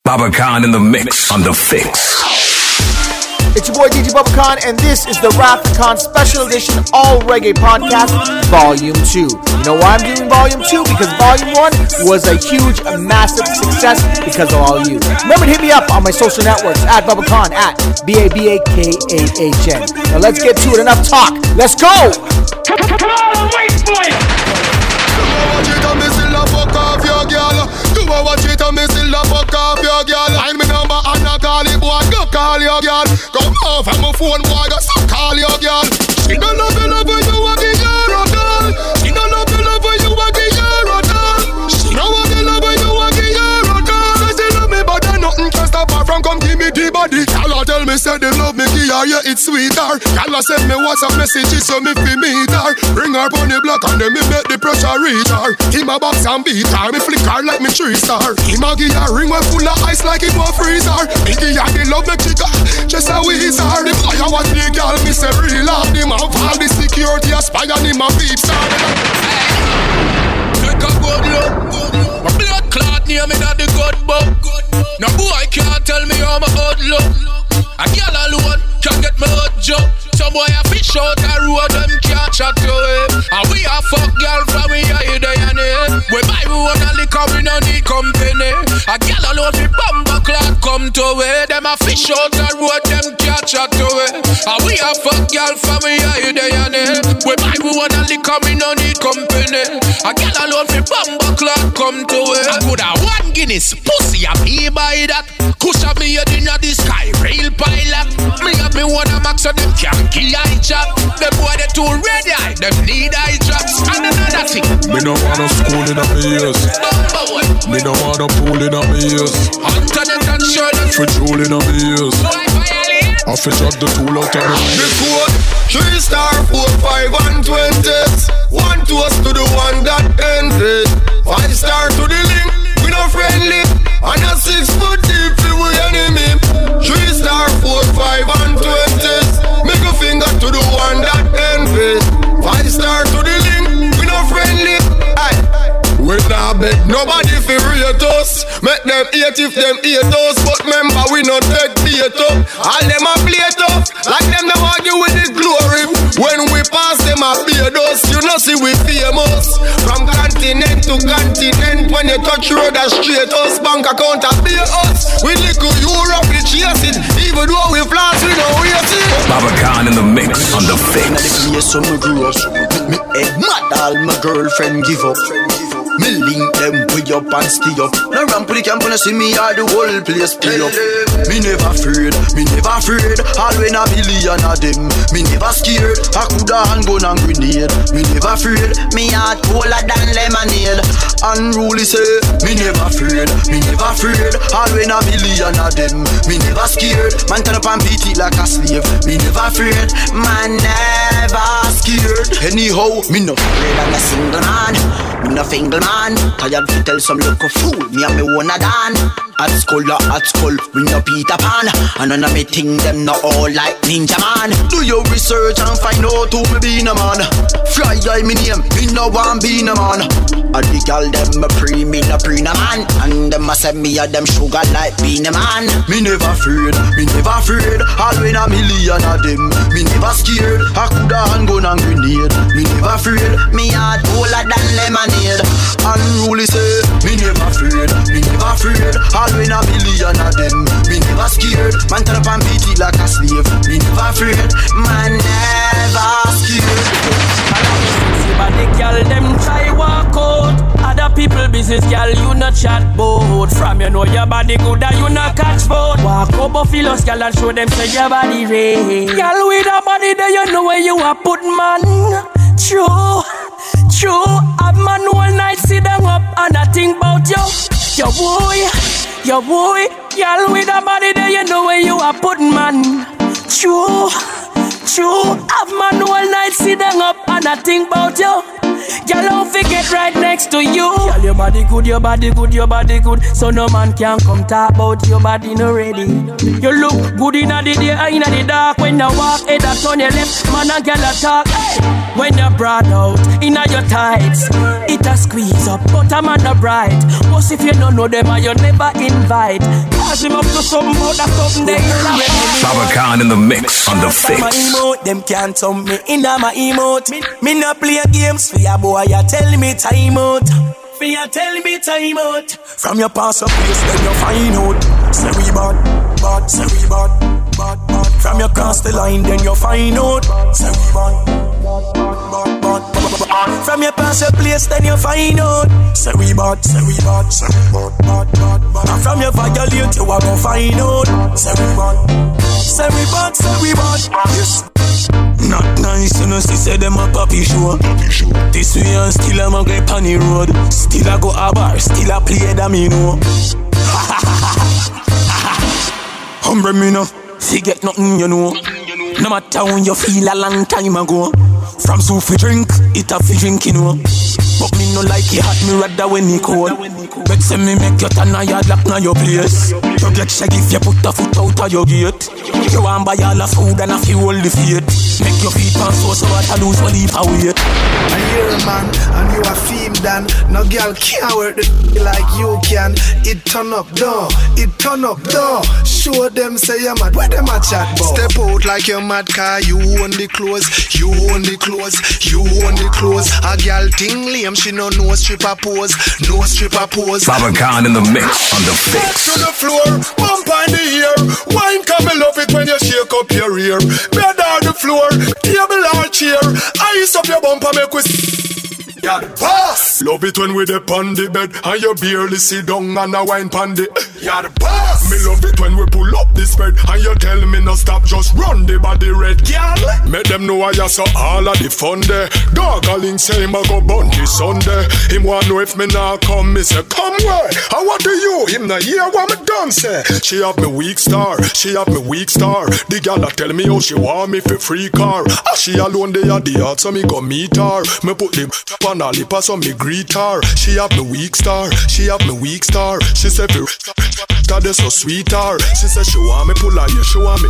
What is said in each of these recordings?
Baba Khan in the mix on The Fix. It's your boy DJ Baba Khan, and this is the Wrath Khan Special Edition All Reggae Podcast, Volume 2. You know why I'm doing Volume 2? Because Volume 1 was a huge, massive success because of all you. Remember to hit me up on my social networks, at Baba Khan, at BABAKAHN. Now let's get to it. Enough talk. Let's go! Come on, wait for it! You a watch it and me still a fuck off your girl. Find me number and I call it, boy, go call your girl. Come off of my phone, boy, go so call your girl. She don't love you when you walk in your hotel. She don't love you when you walk in your hotel. She don't want you love when you walk in your hotel. She love me but then nothing can stop her from come give me the body. Y'all tell me say they love me, yeah, it's sweeter. Y'all send me WhatsApp messages so me fi meet her. Bring her on the block and then me make the pressure reach her. Him a box and beat her, me flick her like me 3-star. Him a give her ring full of ice like it was freezer. Biggie and the love me chica, just a weezer. The boy a watch the girl, me say real off. Him a all the security a spy and him a peep star. Take a good look, my blood clot near me not the good book. No boy can't tell me how my hood look. A girl alone can get me hot joke. Some boy a fish out the road, them can't chat to it. And we a fuck girl from we a day and day. We buy we wanna liquor, we no need company. A girl alone fi bumper clock come to it. Them a fish out the road, them can't chat to it. And we a fuck girl from we a day and day. We buy we wanna liquor, we no need company. A girl alone fi bumper clock come to it. I could have one Guinness, pussy a pay by that. Kush of me head inna the sky, real pilot. Me have me wanna max so them can't kill eye chop. Them boy they too ready, them need eye drops. And another thing, me no wanna school in a me ears. Me no wanna pool in a me ears. Antoinette and Shirley for jewel in a me ears. I fi shot the tool out of me. The code 3 star 4 5 and 20s. One toast to the one that envy. 5 star to the link, we no friendly. And a 6 foot deep fi we enemy. 3 star 4 5 and 20s. Make a finger to the one that envy. 5 star to the link, we no friendly. Aye. We not beg nobody fi rate us. Make them hate if them hate us. But remember we no take bait up. All them a play tough, like them no argue with the glory. When we pass them a beard us, you know see we famous. From continent to continent, when you touch road a straight us. Bank account a pay us. We little Europe we chase it. Even though we flash we no waste it. Baba Khan in the mix on The Fix. Me grew up, me head mad, all my girlfriend give up. Me link them way up and stay up. No ramp to the camp when I see me, all the whole place play up. Me never afraid, me never afraid. All when a billion of them, me never scared. I coulda hand gun and grenade. Me never afraid, me heart colder than lemonade. Unruly say, me never afraid, me never afraid. All when a billion of them, me never scared. Man turn up and beat it like a slave. Me never afraid, man never scared. Anyhow, me no afraid I'm a single man. Me no single man. Tired to tell some local fool, me and me wanna dan. At school, we no Peter Pan. And none of me think them not all like Ninja Man. Do your research and find out who me be a man. Fly guy me name, me no one be a man. And the gal them a pre, me no pre a man. And them a say me a them sugar like being a man. Me never afraid, me never afraid. All when a million of them, me never scared. I coulda hand gun and grenade. Me never afraid, me heart colder than lemonade. Unruly say, me never afraid, me never afraid. All when a million of them, me never scared. Man turn up and beat it like a slave. Me never afraid, man never scared. But the girl them try walk out. Other people business, girl, you not chat boat. From you know your body good and you not catch boat. Walk up feel us, girl, and show them say your body real. Girl with a body there, you know where you are put man. True. Have man all night sit down up and I think about you. Your boy. Girl with a body there, you know where you are put man. True. Have man all night sit down up and I think about you. Girl, don't forget right next to you. Girl, your body good, your body good, your body good. So no man can come talk about your body no ready. You look good in the day, in the dark. When you walk, head up on your left, man and girl a talk. Hey. When you're brought out, in your tights, it a squeeze up, but I'm not bright. What if you don't know them and you never invite? mash him up to something, but that's something they Baba Khan in the mix on the fix. Them can't tell me in my emote. Me not play games for your boy. You tell me time out. For you tell me time out. From your past of place, then you find out. Say we bad, say we bad. From your cross the line, then you find out. Say we bad. From your past your place, then you find out. Say we bad. And from your violate, you are gonna find out. Say we bad. Yes. Not nice, you know, she said them a puppy show. This way and still I'm a grip on the road. Still I go a bar, still I play them, you know. Humble me no, forget nothing, you know. No matter when you feel a long time ago. From soup we drink, it a fi drink, you know. But me no like it hot, me rather when it cold. Bet say me make you turn a yard lock na your place. You get shaggy if you put a foot out of your gate. You want buy all the food and a fuel the fate. Make your feet pan so that I lose one leap away. And you're a man and you a fame dan. No girl can't work the like you can. It turn up door. Show them say you're mad, where them a chat about? Step out like you're mad car, you own the clothes. A girl ting lame, she no stripper pose. Baba Khan in the mix on the fix. To the floor, bump on the ear. Wine come and love it when you shake up your ear. Bed on the floor, table or chair. Ice up your bumper, make we yeah, boss. Love it when we dey on the bed and you barely sit down and a wine pon the. Yeah, the boss. Me love it when we pull up this bed and you tell me no stop, just run the body red, girl. Make them know I saw all of the fun there. Gargling say him a go bun this Sunday. Him want know if me nah come, me say come where? And what do you? Him nah hear what me done say. She have me weak star. The girl a tell me how she want me for free car. She alone they at the yard so me go meet her. Me put the on her lip so me greet her. She have me weak star. She say for that is so sweet her. She say she want me pull her ear. She want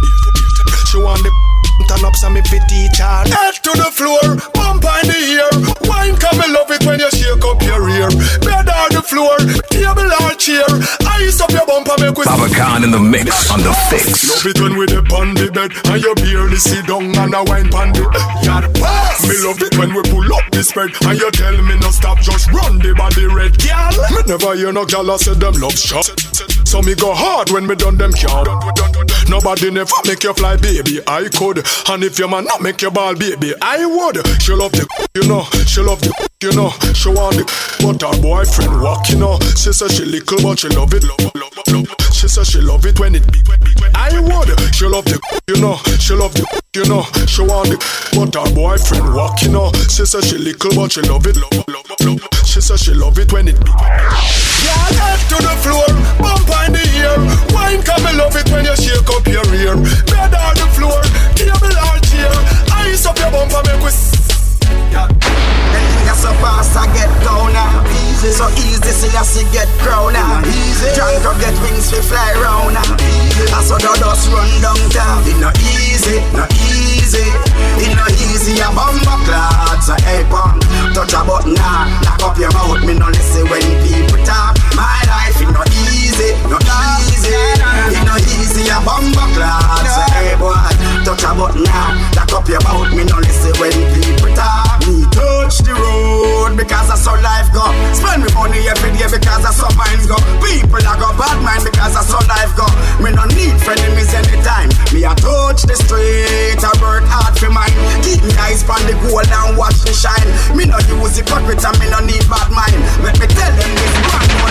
the turn up so me fit teach her. Head to the floor, bump on the ear. Wine come me love it when you shake up your ear. Bed on the floor, table or chair. Ice up your bumper make we. Baba Khan in the mix on the fix. Love it when we dey on the bed and you barely sit down and a wine pon the. Yeah, the boss. Me love it when we pull up this bed and you tell me no stop, just run the body red, girl. Me never hear no girl say them love shot. So me go hard when me done them count. Nobody never make you fly, baby. I could, and if your man not make you ball, baby, I would. She love the, you know. She love the, you know. She want the, but her boyfriend walk, you know. She say she little, but she love it. She say she love it when it big. I would. She love the, you know. She love the, you know. She want the, but her boyfriend walk, you know. She say she little, but she love it. She say she love it when it big. Yeah, head to the floor, bump on the ear. Wine come and love it when you shake up your ear. Bed on the floor, table or chair. Ice up your bumper, make we. Yeah. You're so fast, I get down now. Easy. So easy, see as you get crown now. Easy. Trying to get wings to fly round now. I saw the dust run downtown. It not easy, not easy. It not easy, a bumper clots. So hey, punk, touch a button now. Lock up your mouth, me no listen when people talk. My life, it not easy, not easy. It not easy, a bumper clots. So hey, boy, touch a button now. Lock up your mouth, me no listen when people talk. Me touch the road because that's how life go. Spend me money every day because that's how minds go. People a go bad mind because that's how life go. Me no need frenemies anytime. Me a touch the street, I work hard for mine. Keep me eyes on the goal and watch the shine. Me no use hypocrite and me no need bad mind. Let me tell them this one more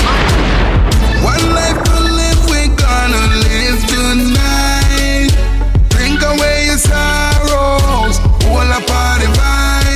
time. One life to live, we gonna live tonight. Drink away your sorrows, all a party vibe.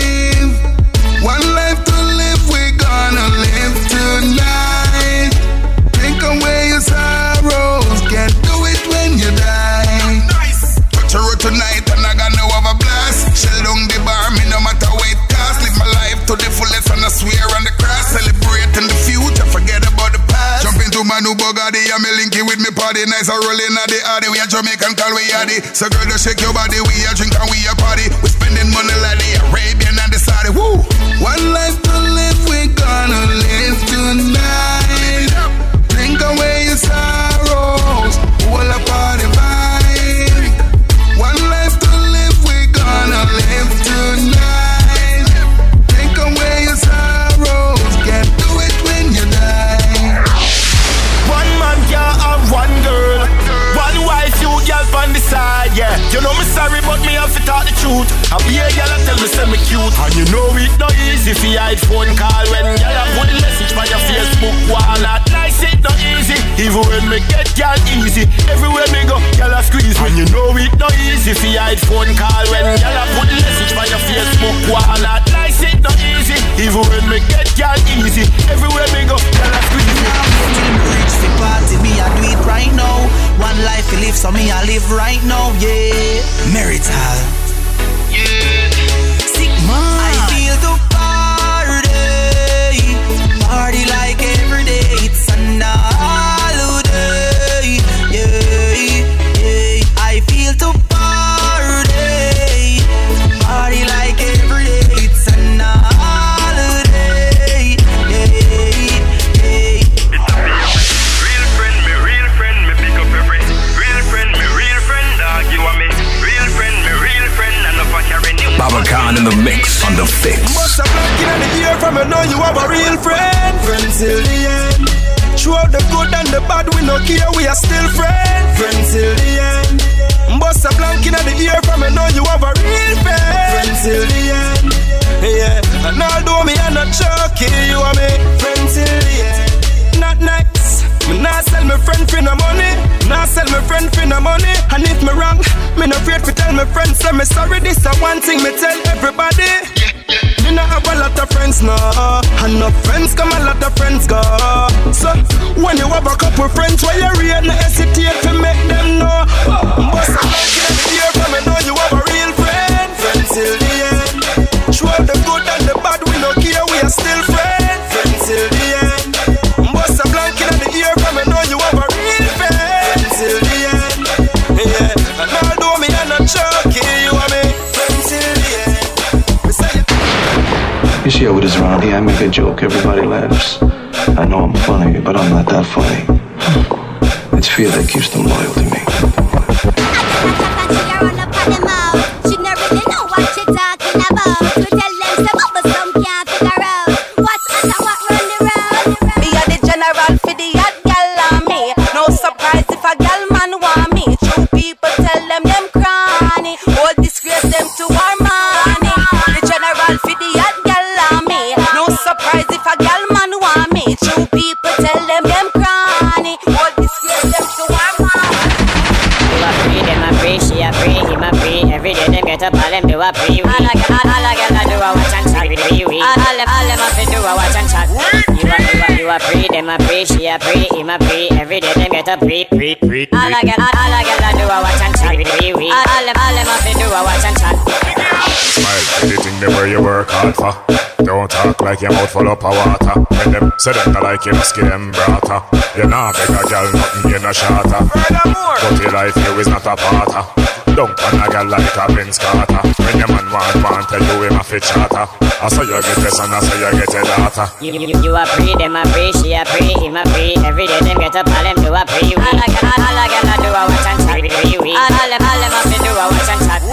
One life to live, we gonna live tonight. Drink away your sorrows, can't do it when you die. Touch a road tonight and I got no have a blast. Shell down the bar, me no matter what it costs. Live my life to the fullest and I swear on the cross. Celebrate in the future, forget about the past. Jump into my new Bugatti, I'm linking with me party. Nice a rolling at the Addy, we a Jamaican call we Addy. So girl, just shake your body, we a drink and we a party. We spending money like the Arabian and the Saudi. Woo! One life to live, we gonna live tonight. Drink away your sorrow. girl on the side, yeah. You know me sorry, but me have to talk the truth. I be a girl and tell me say me cute. And you know it no easy fi hide phone call when girl a put the message by your Facebook wall. At night it no easy, even when me get girl easy. Everywhere me go, girl a squeeze me. And you know it no easy fi hide phone call when girl a put the message by your Facebook wall. At night it no easy, even when me get girl easy. Everywhere me go, girl a squeeze me. Reach the party, me I do it right now. One life to live, so me I live right now, yeah. Marital, yeah. Sigma, I feel the party, party like every day. It's an holiday, yeah, yeah. I feel the party, party like every day. It's an holiday, yeah, yeah. Real friend, me pick up every real friend, me real friend, dog, you are me. Real friend, and if I carry new Babacan in the mix on the fix. Must have black in the ear from you know you have a real friend. Friends till the end. Throughout the good and the bad, we no care, we are still friends. Friends till the end. Bust a blank in the ear from you know you have a real friend. Friends till the end. Yeah, and although me are not joking, you are me. Friends till the end. Not next. Me nah sell my friend for no money. Nah sell my friend for no money. And if me wrong, me no afraid to tell my friends. Say me sorry, this a one thing me tell everybody. Me nah have a lot of friends now. And no friends come, a lot of friends go. So when you have a couple friends, why you really no hesitate to make them know? Bust a blank in the ear from me know you have a real friend. Friends till the end. Throughout the good and the bad, we no care, we are still friends. Friends till the end. Bust a blank in the ear from me know you have a real friend. Friends till the end. Yeah, and although me are not joking, you are me. Friends till the end. Me say You see how it is around here, I make a joke, everybody laughs. I know I'm funny, but I'm not that funny. It's fear that keeps them loyal to me. She never really know what she talking about. We tell them some bubble some can't figure out what's under what run the road. Me a the general for the hot gal on me. No surprise if a gal man want me. True people tell them cranny. All disgrace them to our money. The general for the hot gal on me. No surprise if a gal man want me. True people tell them cranny. All disgrace them to our money. You a free, them a free, she a free, him a free. Every day them get up, all them do a free. All a girl do a watch and chat with we. All them a fi do a watch and chat. You a free, them a free, she a free, him a free. Every day them get up, free. All a girl do a watch and chat with we. All them a fi do a watch and chat. Smile, anything the way you work hard for. Don't talk like your mouth full up of water. When them say them not like you, skin them brata. You nah beg a girl nothing, you no shatter. But your life you is not a parter. Don't want a girl like a Vince Carter. When your man want tell you him a fit charter. I saw you get this and I saw you get a daughter. You a free, them a free, she a free, him a free. Every day them get up, all them do a free. All a girl do a watch and chat with we. All them a fi do a watch and chat.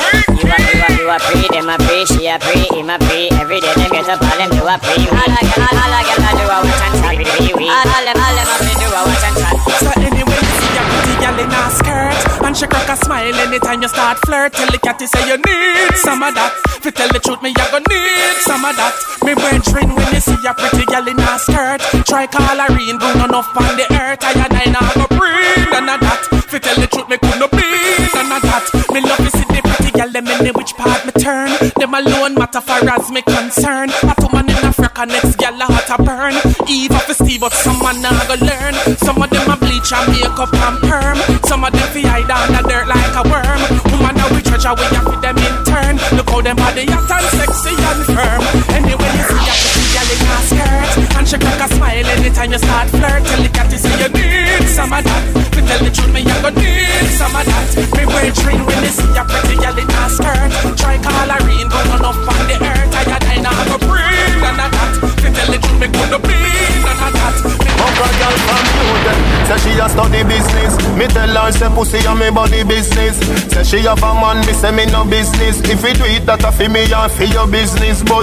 You a free, them a free, she a free, him a free. Every day them get up, all them do a free. All a girl do a watch and chat with we. All them a fi do a watch and chat. So anyway, you see a pretty girl in a skirt, and she crack a smile anytime you start flirt. Tell the catty say you need some of that. If you tell the truth, me you gon' need some of that. Me brain train when you see a pretty girl in a skirt. Try call her in, bring enough on the earth. I now go bring none of that. If you tell the truth, me could no be none of that. Me love to see the pretty girl, them in which part me turn. Them alone matter for as me concern. Hot woman in Africa, next girl a hot a burn. Eve for Steve, but someone now go learn. Some of them a bleach and makeup and perm. Some of them fi hide under dirt like a worm. Woman now we treasure, we have for them in turn. Look how them body hot and sexy and firm. Anyway you see a pretty girl in a skirt, and she crack a smile anytime you start flirt. Tell the catty say you need some of that. To tell the truth, me you gon' need some of that. Me brain train when you see a pretty girl in a skirt. Try call her in, go on up on the earth. I now go bring none of that. To tell the truth, me could no be none of that. Uncle girl from Newton, say she a study business. Me tell her say pussy a me body business. Say she have a man, me say me no business. If you do it, that a fi me and fi your business. But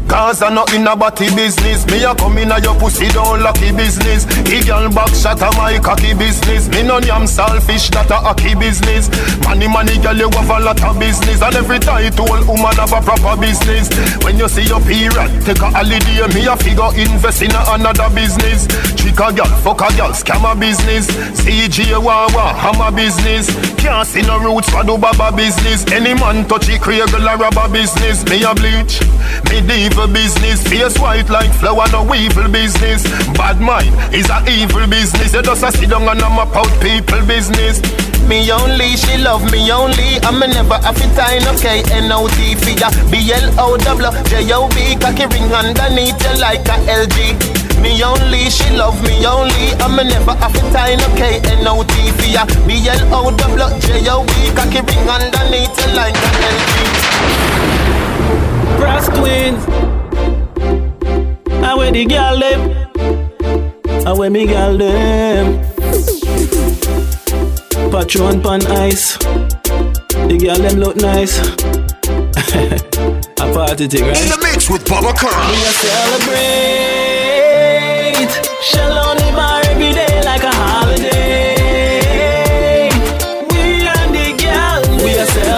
Cause I not in a body business. Me a come in a your pussy down lucky business. The girl back shot a my cocky business. Me no yam selfish, that a hockey business. Money girl you have a lot of business. And every title woman have a proper business. When you see your period, take a holiday. Me a figure invest in another business. Trick a girl, fuck a girl, scam a business. CG Wawa, hammer business. Can't see no roots for do baba business. Any man touch it, create a rubber business. Me a bleach, me diva business. Face white like flower, no evil business. Bad mind is a evil business. You just a sit down and map out people business. Me only, she love me only. I'm never have it time, okay. N-O-T for ya, B-L-O-W-J-O-B. Cocky ring underneath you like a LG. Me only, she love me only. I'm never have it time, okay. N-O-T for ya, B-L-O-W-J-O-B. Cocky ring underneath you like a LG. Brass twins. I wear the girl them. I wear me girl them. Patron pan ice. The girl them look nice. A party thing, right? In the mix with Baba Khan. We celebrate. Shell on the bar every day like a holiday. We and the girl, we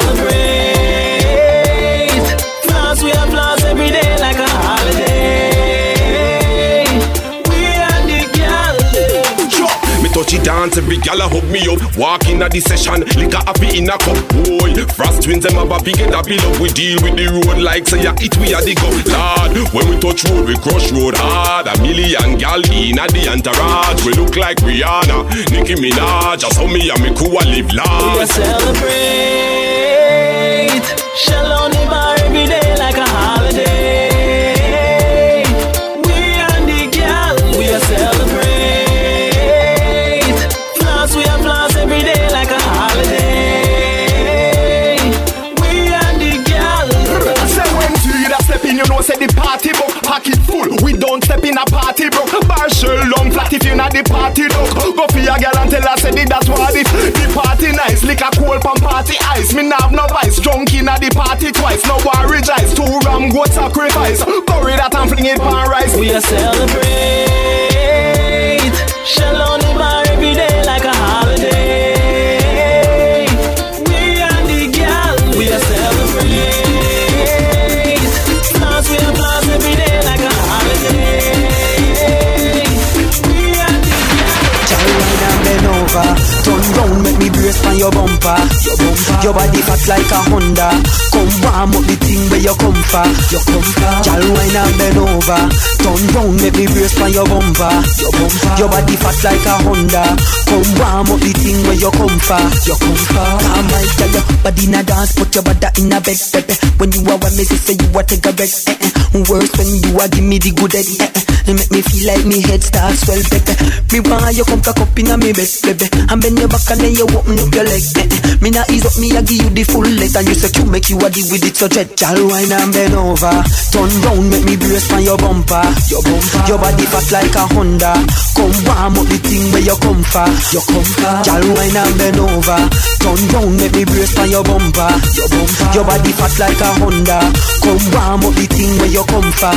celebrate. Floss, we applause every day like a holiday. We and the girl. Me touch it dance, every gal a hug me up. Walk in at the session, liquor happy in a cup. Boy, Frost twins them have a big head a below. We deal with the road like say ya it we a dig up. Lord, when we touch road, we crush road hard. A million gal in at the entourage. We look like Rihanna, Nicki Minaj. Just how me and me crew a live large. We celebrate. Shell on the bar every day like a holiday. We and the gal, we celebrate. We applause every day like a holiday. We and the girl. Say when two you that step in, you know say the party book. Pack it full, we don't step in a party broke. Bar shell long flat if you not the party dog. Go for your girl and tell her say that's what it. The party nice, liquor cold from party ice. Me nah have no vice, drunk in at the party twice. No worry jice, 2 ram goat sacrifice. Bury that and fling it pan rice. We a celebrate. Shell on the bar every day like a holiday. We and the girl, we a celebrate. Floss, we applause every day like a holiday. We and the girl. Child, wine and bend over. Turn round, make me brace on your bumper. Your body fat like a Honda. Come warm up the thing where you come for. Child, wine and bend over. Turn round, make me brace on your bumper. Your body fat like a Honda. Come warm up the thing where you come for. Come right, tell your body in a dance, put your body in a bed, baby. When you are with me, say you are take a rest. Worse when you are give me the good head. It make me feel like me head starts swell, baby. Me want you come cock up in a me bed, baby. And bend your back and then you open up your leg. Me nah ease up, me I give you the full leg. And you say you make you a deal with it so dread. Child, wine and bend over. Turn round, make me brace on your bumper. Your body fat like a Honda. Come warm up the thing where you come for. Child, wine and bend over. Turn round, make me brace on your bumper. Your body fat like a Honda. Come warm up the thing where you come for.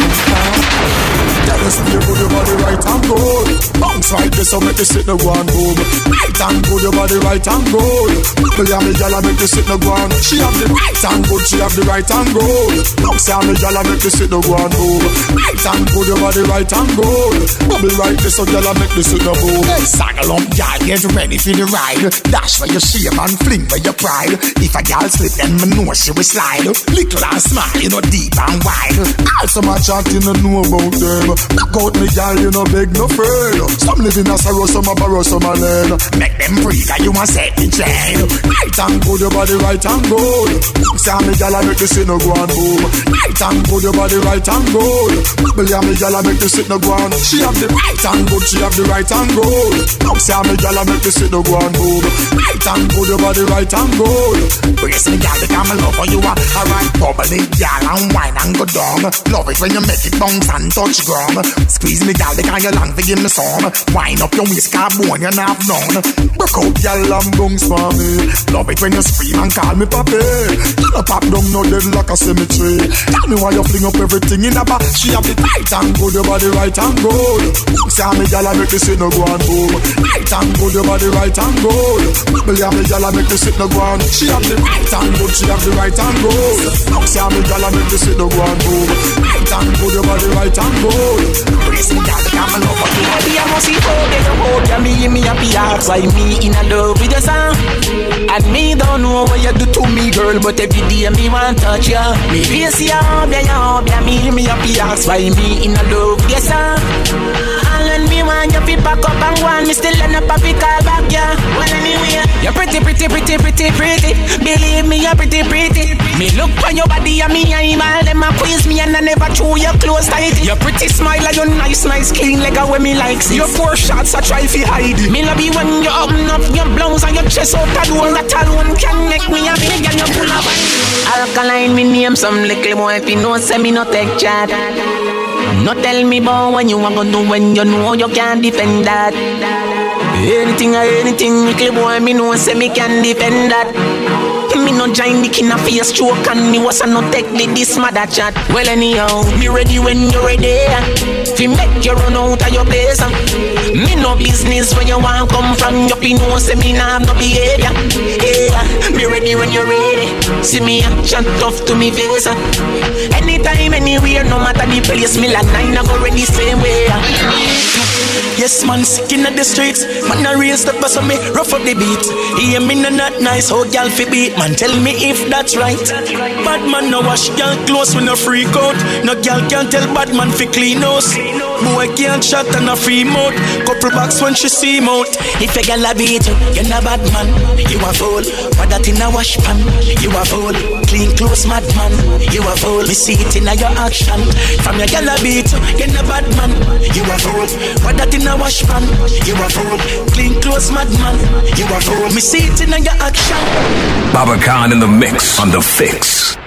Tell us you put your body right and good. Bounce right there so make you sit no ground boom. Right and good, your body right and good. Play me gyal and make you sit no ground. She have the right and good, she have the right and good. Bounce me gyal and make you sit no ground boom. Right and good, your body right and good. Bubble right there so gyal and make you sit no boom. Hey, saddle up, gyal, get ready for the ride. Dash for your shame and fling for your pride. If a gyal slip, then me know she will slide. Little and smile, you know deep and wide. Also my chat you no know about them. Back out me gyal, you no beg no afraid. Some live in a sorrow, some a borrow, some a learn. Make them free, cause you a set in chain. Right and good, your body right and good. Say me gyal and make you sit no go and boom. Right and good, your body right and good. Believe me gyal and make you sit no go and. She have the right and good, she have the right and good. Say me gyal and make you sit no go and boom. Right and good, your body right and good. Brace me gyal, because me love for you a right. Bubbling Girl and wine and go down. Love it when you make it bounce and touch ground. Squeeze me, girl, they can't you long to give me some. Wind up your waist, car bone, you're not down. Break out, girl, and bounce for me. Love it when you scream and call me papi. You know pop down, no dead like a cemetery. Tell me why you fling up everything in the back. She have the right and good, your body right and good. Say me, girl, I make this shit no go on boom. Right and good, your body right and good. Say me, girl, I make this shit no go on. She have the right and good, she have the right and good. Say me, girl, I make this shit no go on boom. Right and good, your body right and good. Brace me, girl, come and love you. Baby, I must see how they go hold ya. Me happy heart. Why me in a love with your song? And me don't know what you do to me, girl, but every day me want touch ya. Me face ya, ya, me happy heart. Why me in a love with your song? And when me want you to pack up and go on, me still end up a pick call back, yeah. Well, anyway, you're pretty. Believe me, you're pretty. Me look on your body and me eyeball them a quiz me and I never chew your clothes tight. Your pretty smile and your nice clean leg away me like your poor shots I try fi hide. Me love you when you open up your blouse and your chest out the door. That alone can make me a big and you pull up. Alkaline me name some little boy if you know say me no take chat. No tell me about when you want to do when you know you can't defend that. Anything, little boy, me know say me can defend that. Me no join the king of face stroke and me was a no take this mother chat. Well anyhow, me ready when you're ready. Fi make you run out of your place. Me no business where you want come from. You fi know say me nah have no behavior. Yeah, me ready when you're ready. See me action tough to me face. Anytime, anywhere, no matter the place. Me like 9 I go ready same way. Yes man, sick in the streets. Man a real step so me rough up the beat. Hear me no not nice, how y'all fi beat. Man tell me if that's right. Bad man no wash y'all clothes when no freak out. No girl can tell bad man fi clean house. Boy can't shot and a free mouth. Couple bucks when she see him out. If a girl a beat you, you're not bad man. You a fool. What that in a wash pan? You a fool. Clean clothes mad man. You a fool. Me see it in a your action. From your girl a beat you, you're not bad man. You a fool. What that in a wash pan? You a fool. Clean clothes mad man. You a fool. Me see it in a your action. Baba Khan in the mix on the fix.